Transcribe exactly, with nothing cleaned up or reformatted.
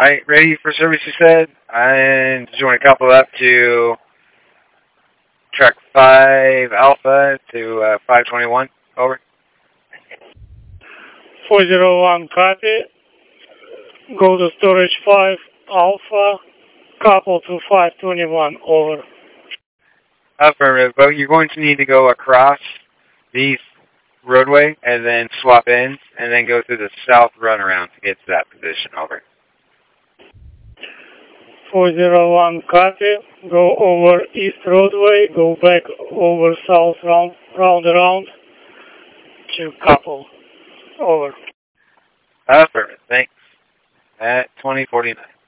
Alright, ready for service, you said? And did you want to couple up to track five Alpha to uh, five twenty-one? Over. four zero one, copy. Go to storage five Alpha, couple to five twenty-one, over. Affirmative, but you're going to need to go across the roadway and then swap ends and then go through the south runaround to get to that position. Over. four zero one, copy. Go over east roadway, go back over south round, round around to couple. Over. Affirmative, thanks. At twenty forty-nine.